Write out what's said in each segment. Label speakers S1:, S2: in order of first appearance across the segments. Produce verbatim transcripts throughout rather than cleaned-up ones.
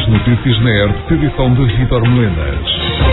S1: As notícias na R T P, edição de Vítor Melenas.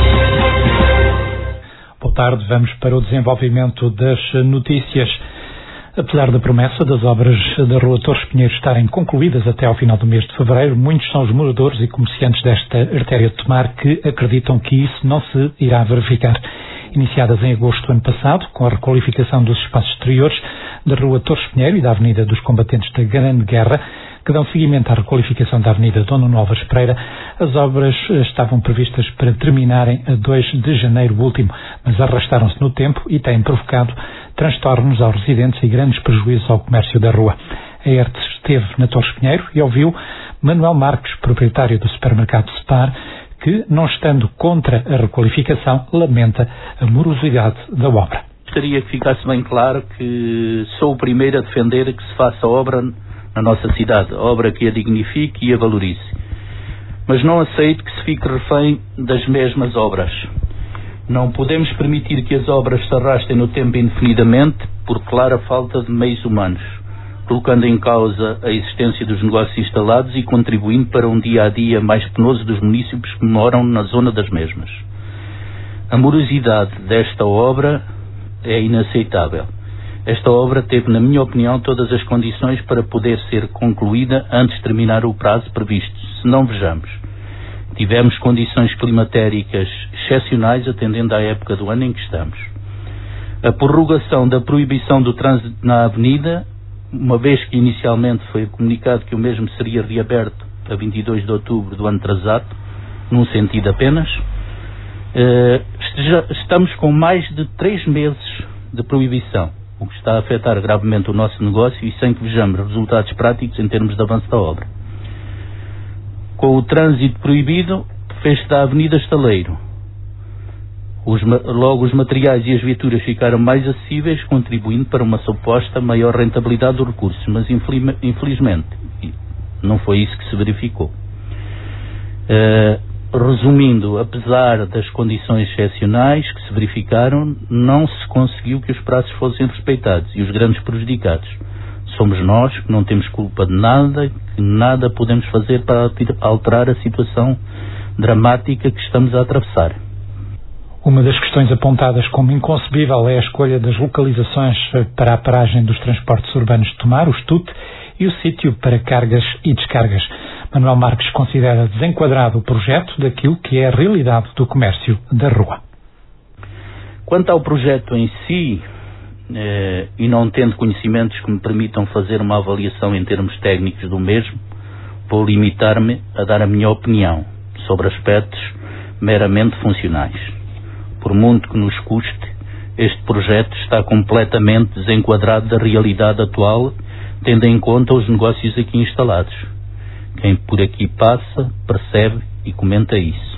S2: Boa tarde, vamos para o desenvolvimento das notícias. Apesar da promessa das obras da Rua Torres Pinheiro estarem concluídas até ao final do mês de fevereiro, muitos são os moradores e comerciantes desta artéria de Tomar que acreditam que isso não se irá verificar. Iniciadas em agosto do ano passado, com a requalificação dos espaços exteriores da Rua Torres Pinheiro e da Avenida dos Combatentes da Grande Guerra, que dão seguimento à requalificação da Avenida Dona Nova Espreira, as obras estavam previstas para terminarem a dois de janeiro último, mas arrastaram-se no tempo e têm provocado transtornos aos residentes e grandes prejuízos ao comércio da rua. A E R T esteve na Torres Pinheiro e ouviu Manuel Marques, proprietário do supermercado Spar, que, não estando contra a requalificação, lamenta a morosidade da obra.
S3: Gostaria que ficasse bem claro que sou o primeiro a defender que se faça obra na nossa cidade, obra que a dignifique e a valorize. Mas não aceito que se fique refém das mesmas obras. Não podemos permitir que as obras se arrastem no tempo indefinidamente por clara falta de meios humanos, colocando em causa a existência dos negócios instalados e contribuindo para um dia-a-dia mais penoso dos munícipes que moram na zona das mesmas. A morosidade desta obra é inaceitável. Esta obra teve, na minha opinião, todas as condições para poder ser concluída antes de terminar o prazo previsto. Se não, vejamos. Tivemos condições climatéricas excepcionais atendendo à época do ano em que estamos. A prorrogação da proibição do trânsito na avenida, uma vez que inicialmente foi comunicado que o mesmo seria reaberto a vinte e dois de outubro do ano atrasado, num sentido apenas, eh, estamos com mais de três meses de proibição, o que está a afetar gravemente o nosso negócio e sem que vejamos resultados práticos em termos de avanço da obra. Com o trânsito proibido, fez-se da Avenida Estaleiro. Os, logo os materiais e as viaturas ficaram mais acessíveis, contribuindo para uma suposta maior rentabilidade dos recursos, mas infelizmente não foi isso que se verificou. Uh, resumindo, apesar das condições excepcionais que se verificaram, não se conseguiu que os prazos fossem respeitados e os grandes prejudicados somos nós, que não temos culpa de nada, que nada podemos fazer para alterar a situação dramática que estamos a atravessar.
S2: Uma das questões apontadas como inconcebível é a escolha das localizações para a paragem dos transportes urbanos de Tomar, o S T U T, e o sítio para cargas e descargas. Manuel Marques considera desenquadrado o projeto daquilo que é a realidade do comércio da rua.
S3: Quanto ao projeto em si, eh, e não tendo conhecimentos que me permitam fazer uma avaliação em termos técnicos do mesmo, vou limitar-me a dar a minha opinião sobre aspectos meramente funcionais. Por muito que nos custe, este projeto está completamente desenquadrado da realidade atual, tendo em conta os negócios aqui instalados. Quem por aqui passa, percebe e comenta isso.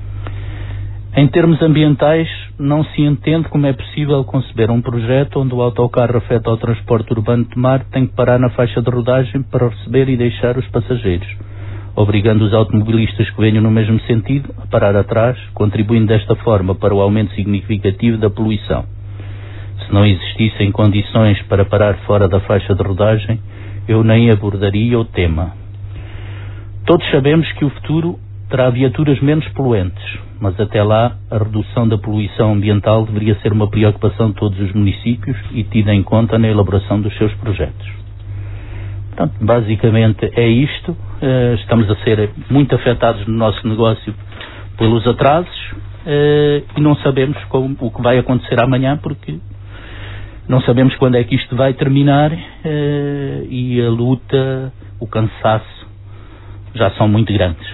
S3: Em termos ambientais, não se entende como é possível conceber um projeto onde o autocarro afeta ao transporte urbano de Tomar tem que parar na faixa de rodagem para receber e deixar os passageiros, obrigando os automobilistas que venham no mesmo sentido a parar atrás, contribuindo desta forma para o aumento significativo da poluição. Se não existissem condições para parar fora da faixa de rodagem, eu nem abordaria o tema. Todos sabemos que o futuro terá viaturas menos poluentes, mas até lá a redução da poluição ambiental deveria ser uma preocupação de todos os municípios e tida em conta na elaboração dos seus projetos. Portanto, basicamente é isto. Uh, estamos a ser muito afetados no nosso negócio pelos atrasos uh, e não sabemos como, o que vai acontecer amanhã, porque não sabemos quando é que isto vai terminar uh, e a luta, o cansaço já são muito grandes.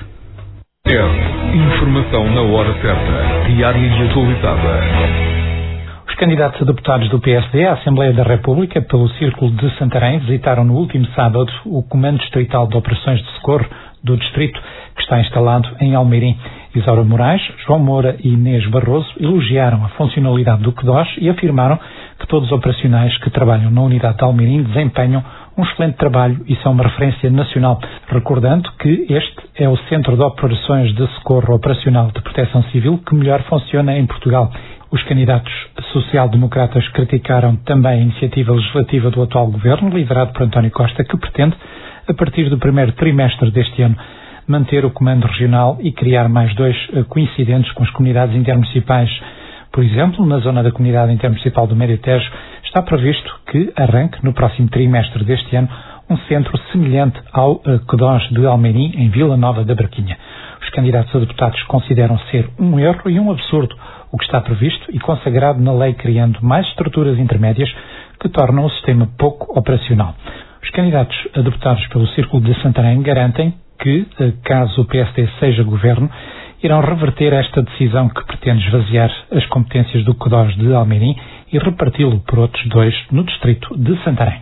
S1: É informação na hora certa, diária e atualizada.
S2: Os candidatos a deputados do P S D à Assembleia da República pelo Círculo de Santarém visitaram no último sábado o Comando Distrital de Operações de Socorro do Distrito, que está instalado em Almeirim. Isaura Moraes, João Moura e Inês Barroso elogiaram a funcionalidade do C D O S e afirmaram que todos os operacionais que trabalham na unidade de Almeirim desempenham um excelente trabalho e são uma referência nacional, recordando que este é o Centro de Operações de Socorro Operacional de Proteção Civil que melhor funciona em Portugal. Os candidatos social-democratas criticaram também a iniciativa legislativa do atual governo, liderado por António Costa, que pretende, a partir do primeiro trimestre deste ano, manter o comando regional e criar mais dois coincidentes com as comunidades intermunicipais. Por exemplo, na zona da comunidade intermunicipal do Médio Tejo, está previsto que arranque no próximo trimestre deste ano um centro semelhante ao CODOS de Almeirim, em Vila Nova da Barquinha. Os candidatos a deputados consideram ser um erro e um absurdo o que está previsto e consagrado na lei, criando mais estruturas intermédias que tornam o sistema pouco operacional. Os candidatos a deputados pelo Círculo de Santarém garantem que, caso o P S D seja governo, irão reverter esta decisão que pretende esvaziar as competências do CODOS de Almeirim e reparti-lo por outros dois no distrito de Santarém.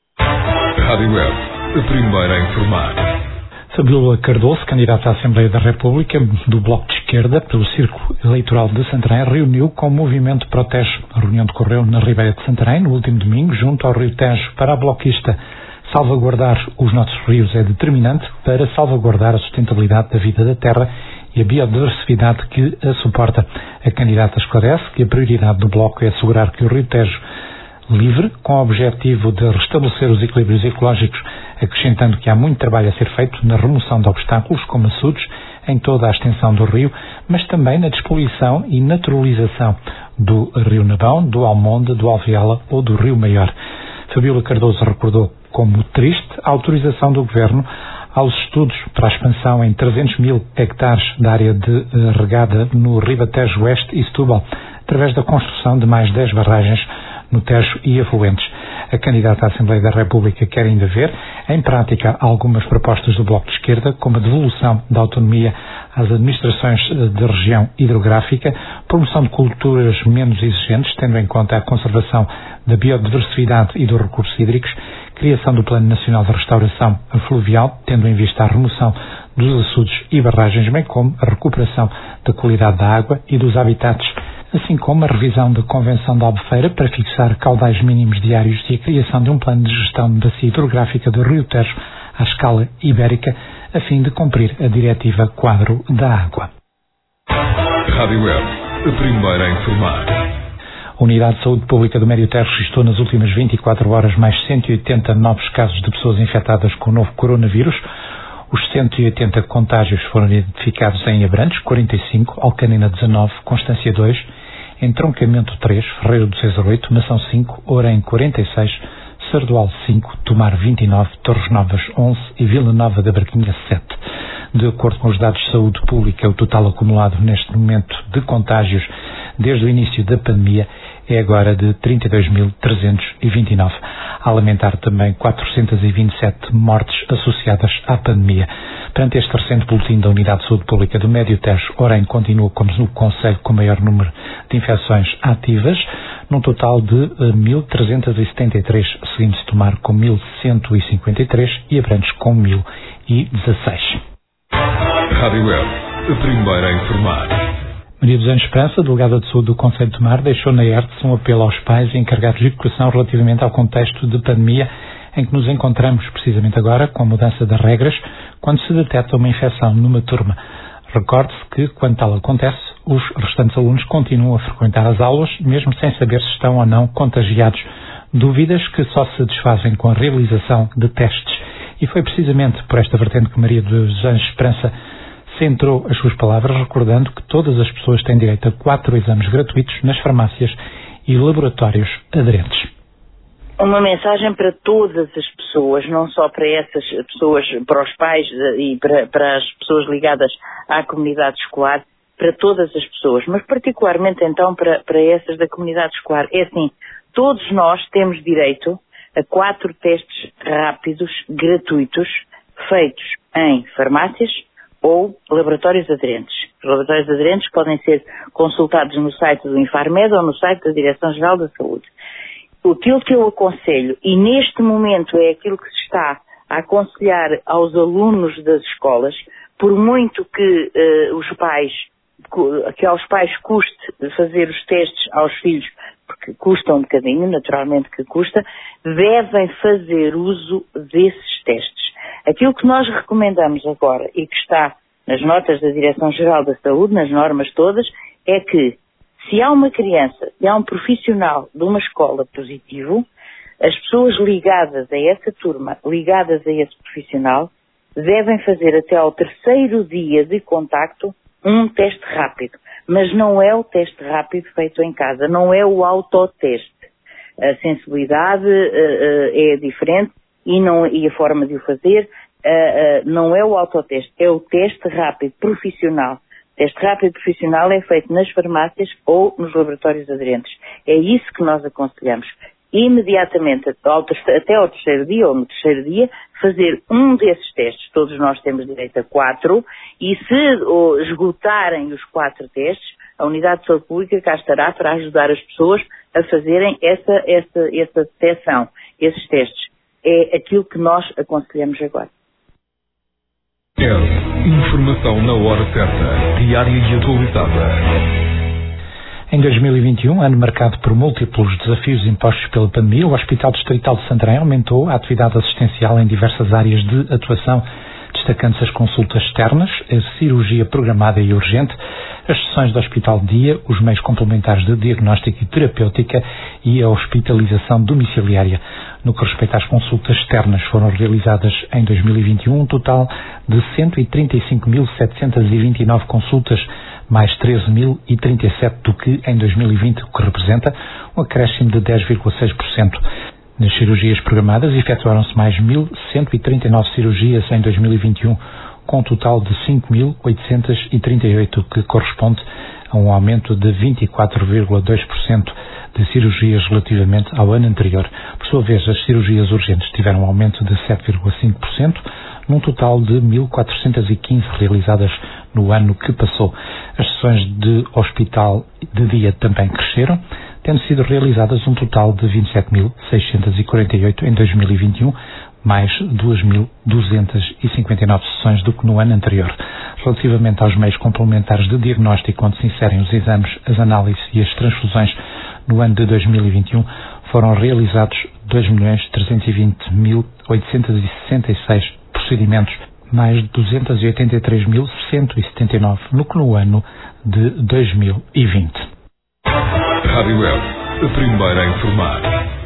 S1: Rádio Web, a primeira a informar.
S2: Fabíola Cardoso, candidata à Assembleia da República do Bloco de Esquerda pelo Círculo Eleitoral de Santarém, reuniu com o Movimento Protege. A reunião decorreu na Ribeira de Santarém no último domingo, junto ao Rio Tejo. Para a bloquista, salvaguardar os nossos rios é determinante para salvaguardar a sustentabilidade da vida da terra e a biodiversidade que a suporta. A candidata esclarece que a prioridade do Bloco é assegurar que o Rio Tejo livre, com o objetivo de restabelecer os equilíbrios ecológicos, acrescentando que há muito trabalho a ser feito na remoção de obstáculos, como açudes, em toda a extensão do rio, mas também na despoluição e naturalização do Rio Nabão, do Almonde, do Alveala ou do Rio Maior. Fabíola Cardoso recordou como triste a autorização do Governo aos estudos para a expansão em trezentos mil hectares da área de regada no Ribatejo Oeste e Setúbal, através da construção de mais dez barragens no Tejo e afluentes. A candidata à Assembleia da República quer ainda ver, em prática, algumas propostas do Bloco de Esquerda, como a devolução da autonomia às administrações de região hidrográfica, promoção de culturas menos exigentes, tendo em conta a conservação da biodiversidade e dos recursos hídricos, criação do Plano Nacional de Restauração Fluvial, tendo em vista a remoção dos açudes e barragens, bem como a recuperação da qualidade da água e dos habitats, assim como a revisão da Convenção da Albufeira para fixar caudais mínimos diários e a criação de um plano de gestão da bacia hidrográfica do Rio Tejo à escala ibérica, a fim de cumprir a Diretiva Quadro da Água.
S1: Rádio Web, a primeira a informar.
S2: A Unidade de Saúde Pública do Médio Tejo registrou nas últimas vinte e quatro horas mais cento e oitenta novos casos de pessoas infectadas com o novo coronavírus. Os cento e oitenta contágios foram identificados em Abrantes, quarenta e cinco, Alcanena dezanove, Constância dois, Entroncamento três, Ferreira do César oito, Mação cinco, Orém quarenta e seis, Sardual cinco, Tomar vinte e nove, Torres Novas onze e Vila Nova da Barquinha sete. De acordo com os dados de saúde pública, o total acumulado neste momento de contágios desde o início da pandemia é agora de trinta e dois mil trezentos e vinte e nove, a lamentar também quatrocentas e vinte e sete mortes associadas à pandemia. Perante este recente boletim da Unidade de Saúde Pública do Médio Tejo, Orém continua como no concelho com o maior número de infecções ativas, num total de mil trezentos e setenta e três, seguindo-se Tomar com mil cento e cinquenta e três e Abrantes com mil e dezasseis.
S1: Rádio Web, a primeira a informar.
S2: Maria dos Anjos Esperança, delegada de saúde do Concelho de Tomar, deixou na E R T S um apelo aos pais e encarregados de educação relativamente ao contexto de pandemia em que nos encontramos precisamente agora, com a mudança das regras, quando se detecta uma infecção numa turma. Recorde-se que, quando tal acontece, os restantes alunos continuam a frequentar as aulas, mesmo sem saber se estão ou não contagiados. Dúvidas que só se desfazem com a realização de testes. E foi precisamente por esta vertente que Maria dos Anjos Esperança centrou as suas palavras, recordando que todas as pessoas têm direito a quatro exames gratuitos nas farmácias e laboratórios aderentes.
S4: Uma mensagem para todas as pessoas, não só para essas pessoas, para os pais e para, para as pessoas ligadas à comunidade escolar, para todas as pessoas, mas particularmente então para, para essas da comunidade escolar. É assim, todos nós temos direito a quatro testes rápidos, gratuitos, feitos em farmácias ou laboratórios aderentes. Os laboratórios aderentes podem ser consultados no site do Infarmed ou no site da Direção-Geral da Saúde. Aquilo que eu aconselho, e neste momento é aquilo que se está a aconselhar aos alunos das escolas, por muito que uh, os pais, que aos pais custe fazer os testes aos filhos, porque custa um bocadinho, naturalmente que custa, devem fazer uso desses testes. Aquilo que nós recomendamos agora, e que está nas notas da Direção-Geral da Saúde, nas normas todas, é que se há uma criança, se há um profissional de uma escola positivo, as pessoas ligadas a essa turma, ligadas a esse profissional, devem fazer até ao terceiro dia de contacto um teste rápido. Mas não é o teste rápido feito em casa, não é o autoteste. A sensibilidade uh, uh, é diferente e, não, e a forma de o fazer uh, uh, não é o autoteste, é o teste rápido profissional. O teste rápido profissional é feito nas farmácias ou nos laboratórios aderentes. É isso que nós aconselhamos. Imediatamente, até ao terceiro dia ou no terceiro dia, fazer um desses testes. Todos nós temos direito a quatro e se ou, esgotarem os quatro testes, a Unidade de Saúde Pública cá estará para ajudar as pessoas a fazerem essa, essa, essa detecção, esses testes. É aquilo que nós aconselhamos agora.
S1: É informação na hora certa, diária e atualizada.
S2: Em dois mil e vinte e um, ano marcado por múltiplos desafios impostos pela pandemia, o Hospital Distrital de Santarém aumentou a atividade assistencial em diversas áreas de atuação, destacando-se as consultas externas, a cirurgia programada e urgente, as sessões de hospital de dia, os meios complementares de diagnóstico e terapêutica e a hospitalização domiciliária. No que respeita às consultas externas, foram realizadas em dois mil e vinte e um um total de cento e trinta e cinco mil setecentos e vinte e nove consultas, mais treze mil e trinta e sete do que em dois mil e vinte, o que representa um acréscimo de dez vírgula seis por cento. Nas cirurgias programadas, efetuaram-se mais mil cento e trinta e nove cirurgias em dois mil e vinte e um, com um total de cinco mil oitocentos e trinta e oito, que corresponde a um aumento de vinte e quatro vírgula dois por cento de cirurgias relativamente ao ano anterior. Por sua vez, as cirurgias urgentes tiveram um aumento de sete vírgula cinco por cento, num total de mil quatrocentos e quinze realizadas no ano que passou. As sessões de hospital de dia também cresceram, tendo sido realizadas um total de vinte e sete mil seiscentos e quarenta e oito em dois mil e vinte e um, mais duas mil duzentas e cinquenta e nove sessões do que no ano anterior. Relativamente aos meios complementares de diagnóstico, onde se inserem os exames, as análises e as transfusões, no ano de dois mil e vinte e um foram realizados dois milhões trezentos e vinte mil oitocentos e sessenta e seis procedimentos, mais duzentos e oitenta e três mil cento e setenta e nove no que no ano de dois mil e vinte.
S1: Rádio Web, a primeira a informar.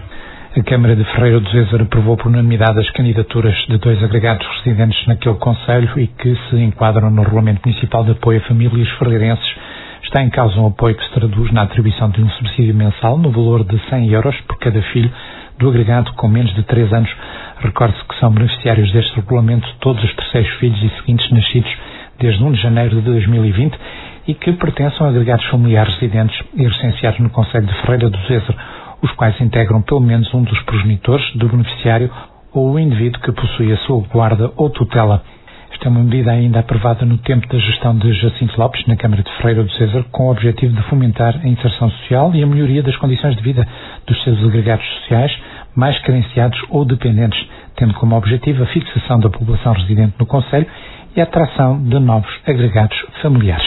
S2: A Câmara de Ferreira do Zezer aprovou por unanimidade as candidaturas de dois agregados residentes naquele concelho e que se enquadram no Regulamento Municipal de Apoio a Famílias Ferreirenses. Está em causa um apoio que se traduz na atribuição de um subsídio mensal no valor de cem euros por cada filho do agregado com menos de três anos. Recorde-se que são beneficiários deste regulamento todos os terceiros filhos e seguintes nascidos desde um de janeiro de dois mil e vinte e que pertencem a agregados familiares residentes e recenseados no concelho de Ferreira do Zezer, os quais integram pelo menos um dos progenitores do beneficiário ou o indivíduo que possui a sua guarda ou tutela. Esta é uma medida ainda aprovada no tempo da gestão de Jacinto Lopes na Câmara de Ferreira do Zezer, com o objetivo de fomentar a inserção social e a melhoria das condições de vida dos seus agregados sociais mais carenciados ou dependentes, tendo como objetivo a fixação da população residente no concelho e a atração de novos agregados familiares.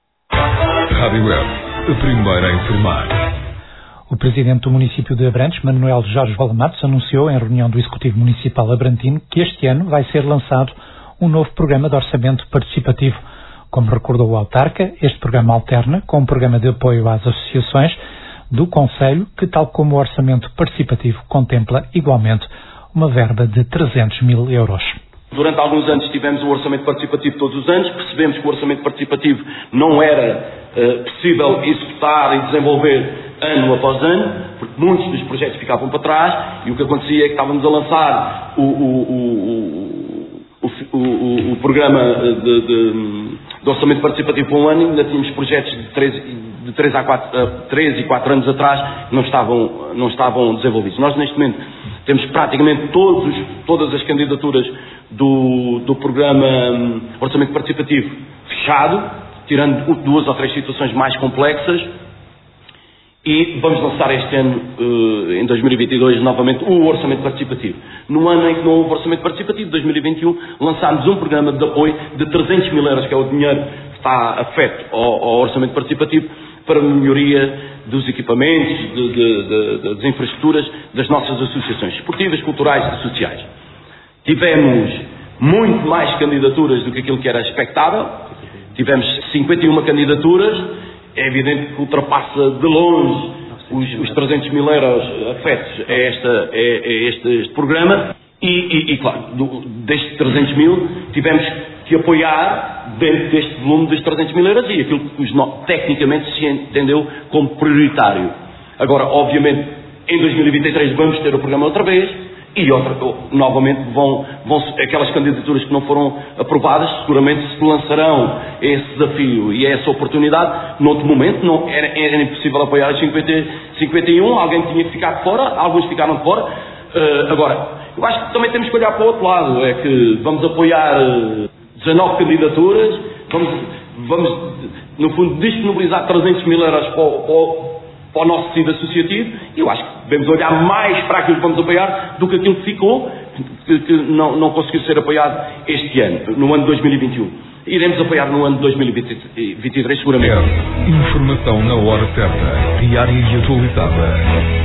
S1: Rádio Web, a primeira a informar.
S2: O presidente do município de Abrantes, Manuel Jorge Valamatos, anunciou em reunião do Executivo Municipal abrantino que este ano vai ser lançado um novo programa de orçamento participativo. Como recordou o autarca, este programa alterna com um programa de apoio às associações do concelho, que, tal como o orçamento participativo, contempla igualmente uma verba de trezentos mil euros.
S5: Durante alguns anos tivemos o orçamento participativo todos os anos, percebemos que o orçamento participativo não era uh, possível executar e desenvolver ano após ano, porque muitos dos projetos ficavam para trás e o que acontecia é que estávamos a lançar o, o, o, o, o, o, o programa de, de, de orçamento participativo para um ano e ainda tínhamos projetos de três, de três a quatro, três e quatro anos atrás que não estavam, não estavam desenvolvidos. Nós neste momento temos praticamente todos, todas as candidaturas do, do programa um, orçamento participativo fechado, tirando duas ou três situações mais complexas. E vamos lançar este ano, em dois mil e vinte e dois, novamente o orçamento participativo. No ano em que não houve orçamento participativo, dois mil e vinte e um, lançámos um programa de apoio de trezentos mil euros, que é o dinheiro que está afeto ao, ao orçamento participativo, para a melhoria dos equipamentos, de, de, de, das infraestruturas das nossas associações esportivas, culturais e sociais. Tivemos muito mais candidaturas do que aquilo que era expectável. Tivemos cinquenta e uma candidaturas. É evidente que ultrapassa de longe os, os trezentos mil euros afetos a, esta, a, a este, este programa E, e, e claro, do, destes trezentos mil tivemos que apoiar dentro deste volume dos trezentos mil euros e aquilo que os, tecnicamente se entendeu como prioritário. Agora, obviamente, em dois mil e vinte e três vamos ter o programa outra vez e outra, novamente vão, vão aquelas candidaturas que não foram aprovadas seguramente se lançarão esse desafio e essa oportunidade noutro momento. Não, era, era impossível apoiar os cinquenta, cinquenta e um, alguém tinha que ficar fora, alguns ficaram de fora. Uh, agora, eu acho que também temos que olhar para o outro lado, é que vamos apoiar uh, dezanove candidaturas, vamos, vamos no fundo disponibilizar trezentos mil euros para o, para o para o nosso tecido associativo, e eu acho que devemos olhar mais para aquilo que vamos apoiar do que aquilo que ficou, que, que não, não conseguiu ser apoiado este ano, no ano de dois mil e vinte e um. Iremos apoiar no ano de dois mil e vinte e três seguramente.
S1: É informação na hora certa, diária e atualizada.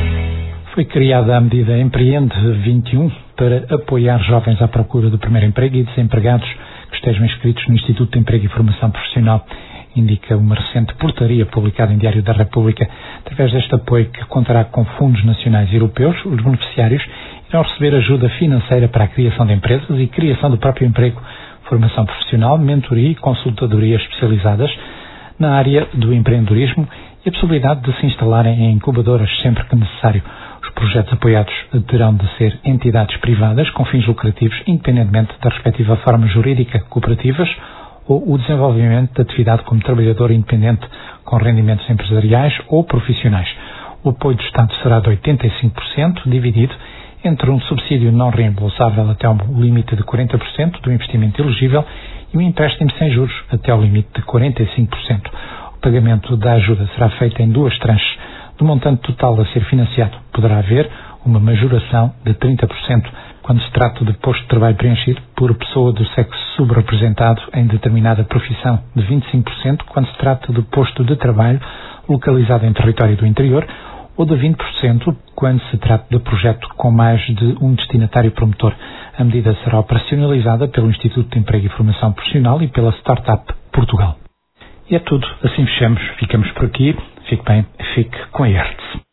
S2: Foi criada a medida Empreende vinte e um para apoiar jovens à procura do primeiro emprego e desempregados que estejam inscritos no Instituto de Emprego e Formação Profissional, indica uma recente portaria publicada em Diário da República. Através deste apoio, que contará com fundos nacionais e europeus, os beneficiários irão receber ajuda financeira para a criação de empresas e criação do próprio emprego, formação profissional, mentoria e consultadoria especializadas na área do empreendedorismo e a possibilidade de se instalarem em incubadoras sempre que necessário. Os projetos apoiados terão de ser entidades privadas com fins lucrativos, independentemente da respectiva forma jurídica, cooperativas, ou o desenvolvimento de atividade como trabalhador independente com rendimentos empresariais ou profissionais. O apoio do Estado será de oitenta e cinco por cento, dividido entre um subsídio não reembolsável até ao limite de quarenta por cento do investimento elegível e um empréstimo sem juros até ao limite de quarenta e cinco por cento. O pagamento da ajuda será feito em duas tranches. Do montante total a ser financiado, poderá haver uma majoração de trinta por cento quando se trata de posto de trabalho preenchido por pessoa do sexo subrepresentado em determinada profissão, de vinte e cinco por cento quando se trata de posto de trabalho localizado em território do interior, ou de vinte por cento quando se trata de projeto com mais de um destinatário promotor. A medida será operacionalizada pelo Instituto de Emprego e Formação Profissional e pela Startup Portugal. E é tudo. Assim fechamos. Ficamos por aqui. Fique bem. Fique com a I E R T S.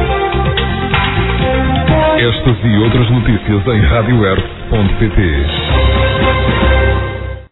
S1: Estas e outras notícias em rádio ertz ponto pt.